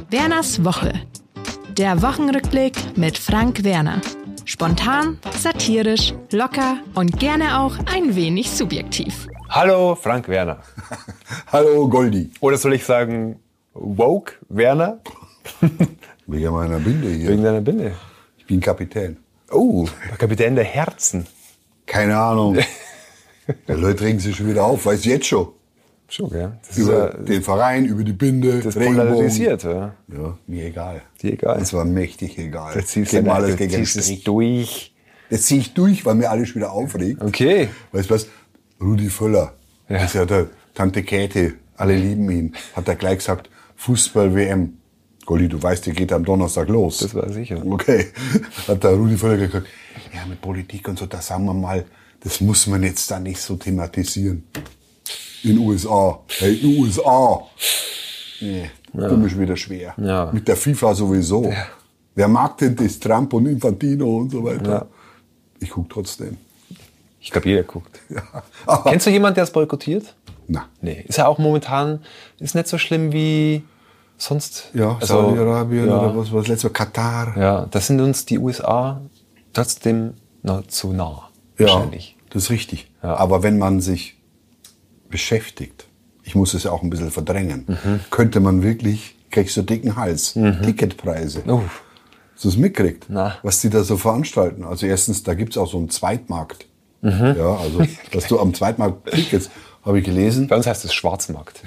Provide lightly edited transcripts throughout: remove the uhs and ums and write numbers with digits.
Werners Woche. Der Wochenrückblick mit Frank Werner. Spontan, satirisch, locker und gerne auch ein wenig subjektiv. Hallo Frank Werner. Hallo Goldi. Oder soll ich sagen Woke Werner? Wegen meiner Binde hier. Wegen deiner Binde. Ich bin Kapitän. Oh, der Kapitän der Herzen. Keine Ahnung. Die Leute regen sich schon wieder auf, weiß jetzt schon. Schon, gell? Das Über den Verein, über die Binde, das Regenbogen. polarisiert, ja. Ja, mir egal. Dir egal. Das war mächtig egal. Da ziehst Geht du mir alles da gegen den ziehst es Strich. durch. Das ziehe ich durch, weil mir alles wieder aufregt. Okay. Weißt du was? Rudi Völler, Ja. das ist ja der Tante Käthe, alle lieben ihn, hat er gleich gesagt, Fußball-WM. Goldi, du weißt, die geht am Donnerstag los. Das war sicher. Okay. Hat der Rudi Völler gesagt, ja, mit Politik und so, da sagen wir mal, das muss man jetzt da nicht so thematisieren. In USA. Hey, USA. Nee, komisch wieder schwer. Ja. Mit der FIFA sowieso. Ja. Wer mag denn das? Trump und Infantino und so weiter. Ja. Ich guck trotzdem. Ich glaube, jeder guckt. Ja. Aber, Kennst du jemanden, der es boykottiert? na. Nee. Ist ja auch momentan, ist nicht so schlimm wie sonst. Ja, Also, Saudi-Arabien ja. oder was letztes Mal, Katar. Ja, da sind uns die USA trotzdem noch zu nah. Ja, Wahrscheinlich. das ist richtig. Ja. Aber wenn man sich beschäftigt, ich muss es ja auch ein bisschen verdrängen, könnte man wirklich, kriegst du dicken Hals, Ticketpreise. Uff. Hast du es mitgekriegt, Na. was die da so veranstalten? Also erstens, da gibt's auch so einen Zweitmarkt. Ja, also, dass du am Zweitmarkt Tickets, habe ich gelesen, Bei uns heißt es Schwarzmarkt.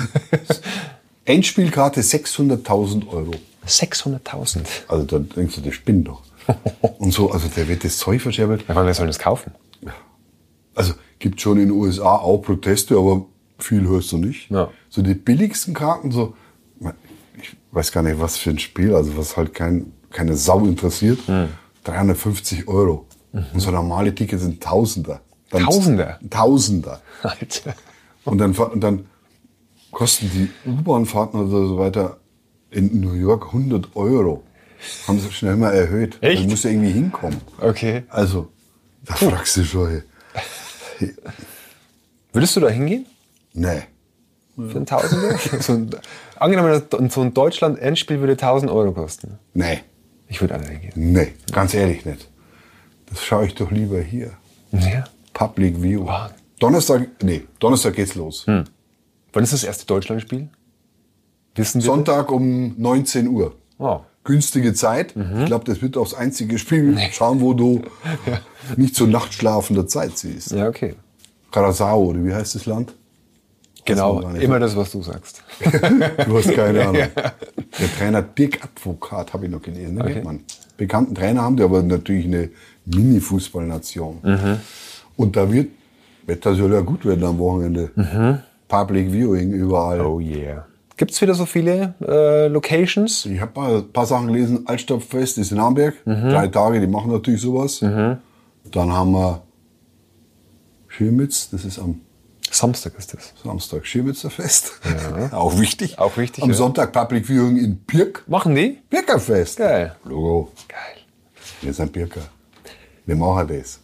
Endspielkarte 600.000 Euro. 600.000. Also da denkst du, der spinnt doch. Und so, also der wird das Zeug verscherbelt. Ja, wir sollen das kaufen. Also gibt schon in den USA auch Proteste, aber viel hörst du nicht. Ja. So die billigsten Karten, so, ich weiß gar nicht, was für ein Spiel, also was halt keine Sau interessiert, 350 Euro. Und so normale Tickets sind Tausender. Dann Tausender? Tausender. Alter. Und dann kosten die U-Bahn-Fahrten oder so weiter in New York 100 Euro. Haben sie schnell mal erhöht. Echt? Du musst ja irgendwie hinkommen. Okay. Also, da fragst du schon, hey. Würdest du da hingehen? Nee. Für einen Tausender? Angenommen, so ein Deutschland-Endspiel würde 1.000 Euro kosten. Nee. Ich würde auch nicht hingehen. Nee, ganz ehrlich nicht. Das schaue ich doch lieber hier. Ja. Public View. Wow. Donnerstag geht's los. Wann ist das erste Deutschland-Spiel? Wissen wir? Sonntag um 19 Uhr. Oh. Günstige Zeit. Ich glaube, das wird auch das einzige Spiel. Schauen, wo du nicht zur nachtschlafender Zeit siehst. Ja, okay. Curaçao, oder wie heißt das Land? Genau, Weiß man gar nicht. immer das, was du sagst. Du hast keine Ahnung. Der Trainer Dirk Advokat, habe ich noch gelesen. Den kennt man. Bekannten Trainer haben die, aber natürlich eine Mini-Fußballnation. Und da wird das soll ja gut werden am Wochenende. Public Viewing überall. Oh yeah. Gibt's wieder so viele Locations? Ich habe ein paar Sachen gelesen. Altstadtfest ist in Hamburg. 3 Tage, die machen natürlich sowas. Dann haben wir Schirmitz, das ist am Samstag ist das. Samstag Schirmitzer Fest. Ja. Auch wichtig. Auch wichtig, Am ja. Sonntag Public Viewing in Pirk. Machen die? Pirkerfest. Geil. Logo. Geil. Wir sind Pirker. Wir machen das.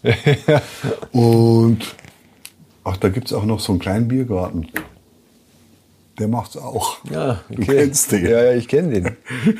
Und ach, da gibt's auch noch so einen kleinen Biergarten. Der macht's auch. Ja, okay. Du kennst den. Ja, ich kenne den.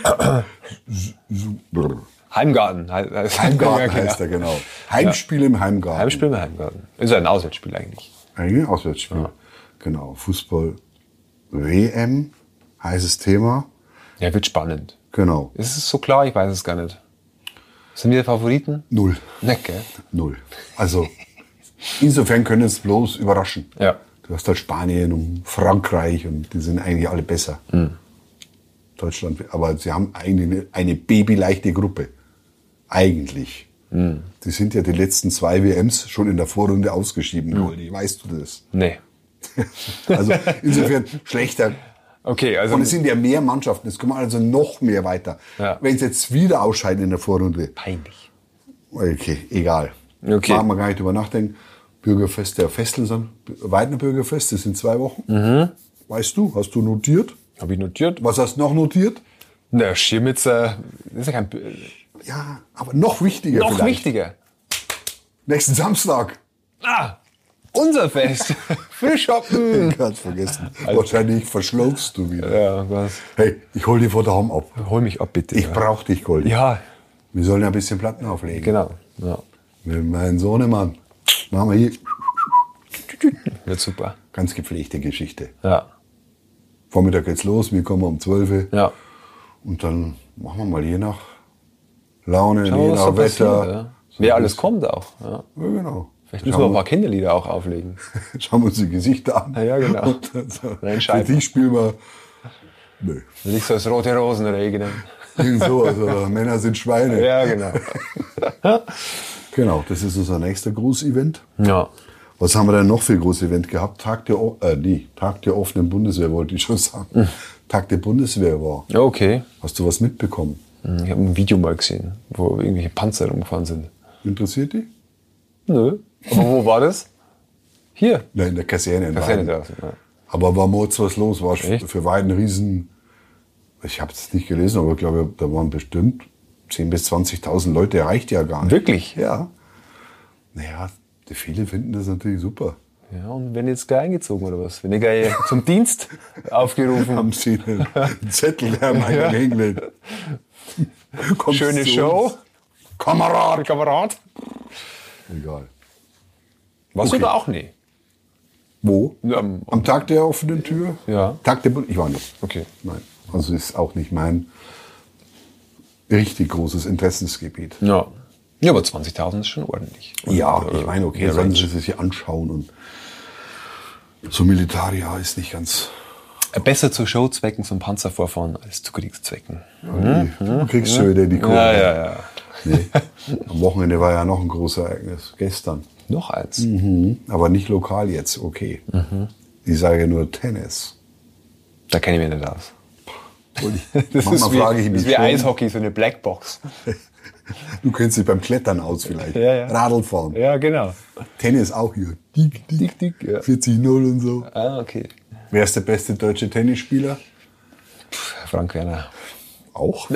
Heimgarten. Heimgarten heißt er, genau. Heimspiel im Heimgarten. Heimspiel im Heimgarten. Ist ja ein Auswärtsspiel eigentlich. Eigentlich ein Auswärtsspiel. Genau. Fußball WM, heißes Thema. Ja, wird spannend. Genau. Ist es so klar? Ich weiß es gar nicht. Sind wir Favoriten? 0. Nicht, gell? 0. Also, insofern können es bloß überraschen. Ja. Du hast halt Spanien und Frankreich und die sind eigentlich alle besser. Deutschland, aber sie haben eigentlich eine babyleichte Gruppe. Eigentlich. Die sind ja die letzten 2 WMs schon in der Vorrunde ausgeschieden. Goldi. Weißt du das? Nee. Also insofern schlechter. Okay, also Und es sind ja mehr Mannschaften. Es kommen also noch mehr weiter. Ja. Wenn sie jetzt wieder ausscheiden in der Vorrunde. peinlich. Okay, egal. Okay. Machen wir gar nicht drüber nachdenken. Bürgerfest der Festeln, Weidner Bürgerfest, das sind 2 Wochen. Weißt du, hast du notiert? Habe ich notiert? Was hast du noch notiert? Na, Schirmitzer, das ist ja kein... Ja, aber noch wichtiger Noch vielleicht. wichtiger. Nächsten Samstag. Ah! Unser Fest. Frühschoppen. Ganz vergessen. Wahrscheinlich verschlaufst du wieder. Ja, was? Hey, ich hol dich vor daheim ab. Hol mich ab, bitte. Ich brauch dich, Goldi. Ja, Wir sollen ja ein bisschen Platten auflegen. genau. Ja. Mit meinem Sohnemann. Machen wir hier. Wird super. Ganz gepflegte Geschichte. Ja. Vormittag geht's los, wir kommen um 12 Uhr. Ja. Und dann machen wir mal je nach Laune, Schauen wir, je was nach so Wetter. passiert, ja. Wer alles kommt auch. Ja. Ja, genau. Vielleicht müssen wir ein paar Kinderlieder auch auflegen. Schauen wir uns die Gesichter an. Ja, genau. Und dann so, Nein, für Scheibe. die spielen wir. Nö. Nicht so als rote Rosen regnen. Irgend so, also Männer sind Schweine. Ja, genau. Genau, das ist unser nächster Großevent. Ja. Was haben wir denn noch für ein Großevent gehabt? Tag der offenen Bundeswehr, wollte ich schon sagen. Tag der Bundeswehr war. Okay. Hast du was mitbekommen? Ich habe ein Video mal gesehen, wo irgendwelche Panzer rumgefahren sind. Interessiert dich? Nö. Aber wo war das? Hier. Nein, in der Kaserne. Kaserne Weiden. draußen. Ja. Aber war mords was los. War Echt? für Weiden ein riesen... Ich habe es nicht gelesen, aber ich glaube, da waren bestimmt 10.000 bis 20.000 Leute. Reicht ja gar nicht. Wirklich? Ja. Naja, viele finden das natürlich super. Ja, und wenn jetzt gleich eingezogen oder was? Wenn ich gleich zum Dienst aufgerufen Haben sie einen Zettel haben Ja. hingelegt. Kommst Schöne zu Show. uns? Kamerad. Kamerad. Egal. Warst Okay. du da auch nie? Wo? Am- Am Tag der offenen Tür? Ja. Tag der Ich war nicht. Okay. Nein. Also ist auch nicht mein richtig großes Interessensgebiet. Ja. Ja, aber 20.000 ist schon ordentlich. Ja, Und, ich meine, okay, der sollen Range. Sie sich anschauen und so Militaria ist nicht ganz. Besser zu Showzwecken zum Panzer vorfahren als zu Kriegszwecken. Du kriegst schon wieder die Kurve. Ja. Nee. Am Wochenende war ja noch ein großes Ereignis. Gestern. Noch eins. Aber nicht lokal jetzt, okay. Ich sage nur Tennis. Da kenne ich mich nicht aus. Manchmal frage ich das mich ist wie schon. Eishockey, so eine Blackbox. Du kennst dich beim Klettern aus vielleicht. Ja. Radlfahren. Ja, genau. Tennis auch hier. Dick, Dick, ja. 40-0 und so. Ah, okay. Wer ist der beste deutsche Tennisspieler? Frank Werner. Auch?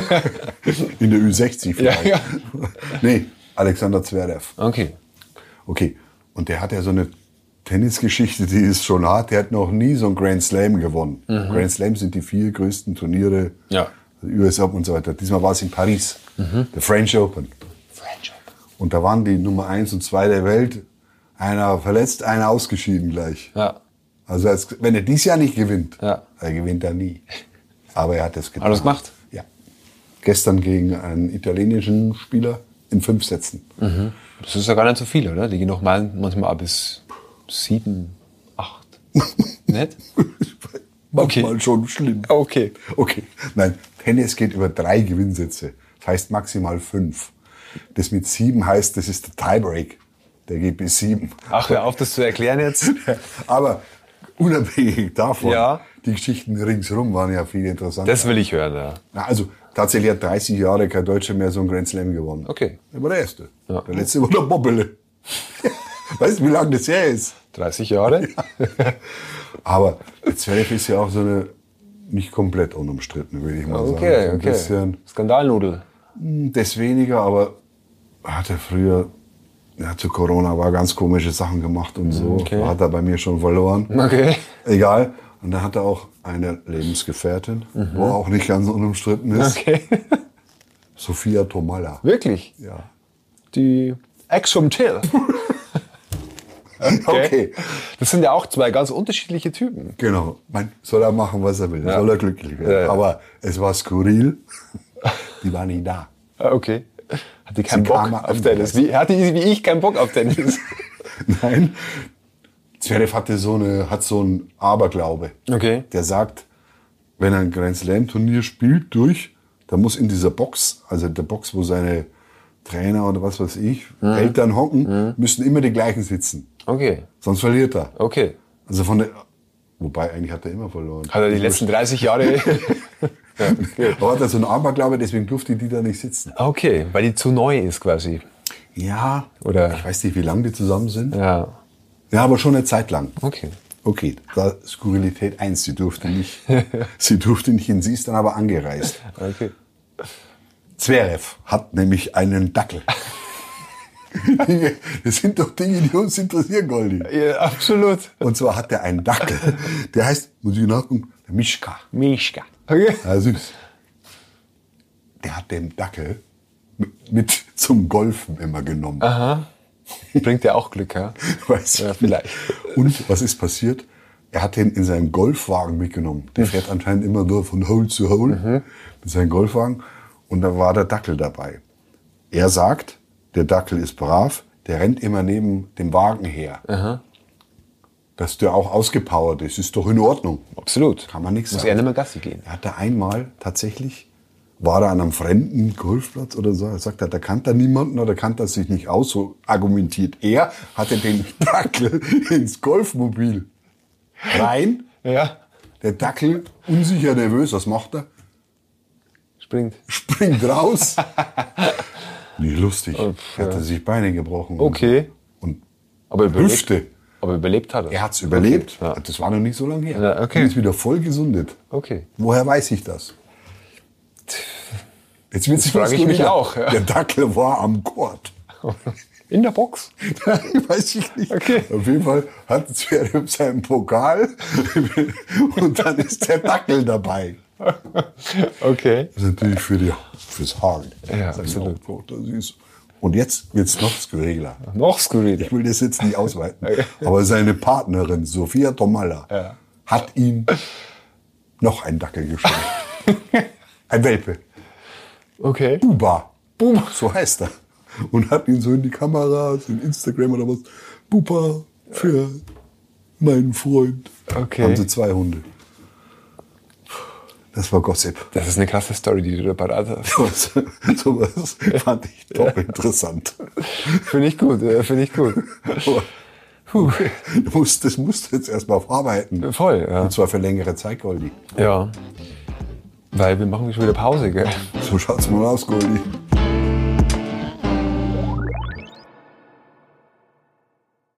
In der Ü60 vielleicht. Ja. Nee, Alexander Zverev. Okay. Okay, und der hat ja so eine Tennisgeschichte, die ist schon hart. Der hat noch nie so einen Grand Slam gewonnen. Grand Slam sind die 4 größten Turniere, Ja. US Open und so weiter. Diesmal war es in Paris, der French Open. Und da waren die Nummer 1 und 2 der Welt. Einer verletzt, einer ausgeschieden gleich. Ja. Also wenn er dieses Jahr nicht gewinnt, Ja. er gewinnt er nie. Aber er hat es getan. Hat er das gemacht? Ja. Gestern gegen einen italienischen Spieler in 5 Sätzen. Das ist ja gar nicht so viel, oder? Die gehen noch mal manchmal bis 7, 8. Nicht? Manchmal schon schlimm. Okay. Okay. Nein, Tennis geht über 3 Gewinnsätze. Das heißt maximal 5. Das mit 7 heißt, das ist der Tiebreak. Der geht bis 7. Ach, hör auf, das zu erklären jetzt. Aber unabhängig davon, Ja. die Geschichten ringsherum waren ja viel interessanter. Das will ich hören, ja. Na, also tatsächlich hat 30 Jahre kein Deutscher mehr so einen Grand Slam gewonnen. Okay. Er war der Erste. Ja. Der Letzte war der Bobbele. Weißt du, wie lange das her ist? 30 Jahre? Aber Zverev ist ja auch so eine, nicht komplett unumstritten, würde ich mal sagen. Okay, So ein okay. bisschen, Skandalnudel. das weniger, aber hat er früher, ja, zu Corona war ganz komische Sachen gemacht und so. Okay. Hat er bei mir schon verloren. Okay. Egal. Und dann hat er auch eine Lebensgefährtin, wo auch nicht ganz unumstritten ist. Okay. Sophia Tomalla. Wirklich? Ja. Die Ex vom Till. Okay. Das sind ja auch 2 ganz unterschiedliche Typen. Genau. Soll er machen, was er will. Ja. Soll er glücklich werden. Ja, ja. Aber es war skurril. Die war nie da. Ah, okay. Hat die keinen Sie Bock kam auf an. Tennis? Hatte die wie ich keinen Bock auf Tennis? Nein. Zverev hat so einen Aberglaube. Okay. Der sagt, wenn er ein Grand Slam Turnier spielt dann muss in dieser Box, also der Box, wo seine Trainer oder was weiß ich, Eltern hocken, müssen immer die gleichen sitzen. Okay. Sonst verliert er. Okay. Also wobei eigentlich hat er immer verloren. Hat er die letzten 30 Jahre... Aber hat er so einen Aberglaube, deswegen durfte die da nicht sitzen. Okay, weil die zu neu ist quasi. Ja. Oder- Ich weiß nicht, wie lange die zusammen sind. Ja. Ja, aber schon eine Zeit lang. Okay. Okay, da Skurrilität 1, sie durfte nicht hin, sie ist dann aber angereist. Okay. Zverev hat nämlich einen Dackel. Das sind doch Dinge, die uns interessieren, Goldi. Ja, absolut. Und zwar hat der einen Dackel. Der heißt, muss ich nachgucken, der Mischka. Mischka. Okay. Ja, süß. Der hat den Dackel mit zum Golfen immer genommen. Aha. Bringt ja auch Glück, ja? Weiß ich Ja, vielleicht. nicht. Und was ist passiert? Er hat den in seinem Golfwagen mitgenommen. Der fährt anscheinend immer nur von Hole zu Hole mit seinem Golfwagen. Und da war der Dackel dabei. Er sagt, der Dackel ist brav, der rennt immer neben dem Wagen her. Aha. Dass der auch ausgepowert ist, ist doch in Ordnung. Absolut. Kann man nichts Muss sagen. er nicht mehr Gassi gehen. Er hatte einmal tatsächlich, war er an einem fremden Golfplatz oder so, er sagt, da kannte er niemanden oder kannte er sich nicht aus, so argumentiert. Er hatte den Dackel ins Golfmobil rein. Ja. Der Dackel, unsicher, nervös, was macht er? Springt raus. Nicht lustig. Er hatte sich Beine gebrochen. Okay. Und Aber Hüfte. Aber überlebt hat er. Er hat es überlebt. Ja. Das war noch nicht so lange her. Ja, okay. Er ist wieder voll gesundet. Okay. Woher weiß ich das? Jetzt wird's Das frage ich mich auch, ja. Der Dackel war am Court. In der Box? Weiß ich nicht. Okay. Auf jeden Fall hat er seinen Pokal und dann ist der Dackel dabei. Okay. Das ist natürlich fürs Haar. Ja, Sag ich absolut. auch, das ist. Und jetzt wird's noch skurriler. Noch skurriler. Ich will das jetzt nicht ausweiten. Aber seine Partnerin, Sophia Tomalla, hat ihm noch einen Dackel geschenkt. Ein Welpe. Okay. Buba. So heißt er. Und hat ihn so in die Kamera, so in Instagram oder was. Buba für meinen Freund. Okay. Haben sie 2 Hunde. Das war Gossip. Das ist eine krasse Story, die du da parat hast. Sowas fand ich doch interessant. Finde ich gut, finde ich gut. Das musst du jetzt erstmal verarbeiten. Voll, ja. Und zwar für längere Zeit, Goldi. Ja. Weil wir machen schon wieder Pause, gell? So schaut's mal aus, Goldi.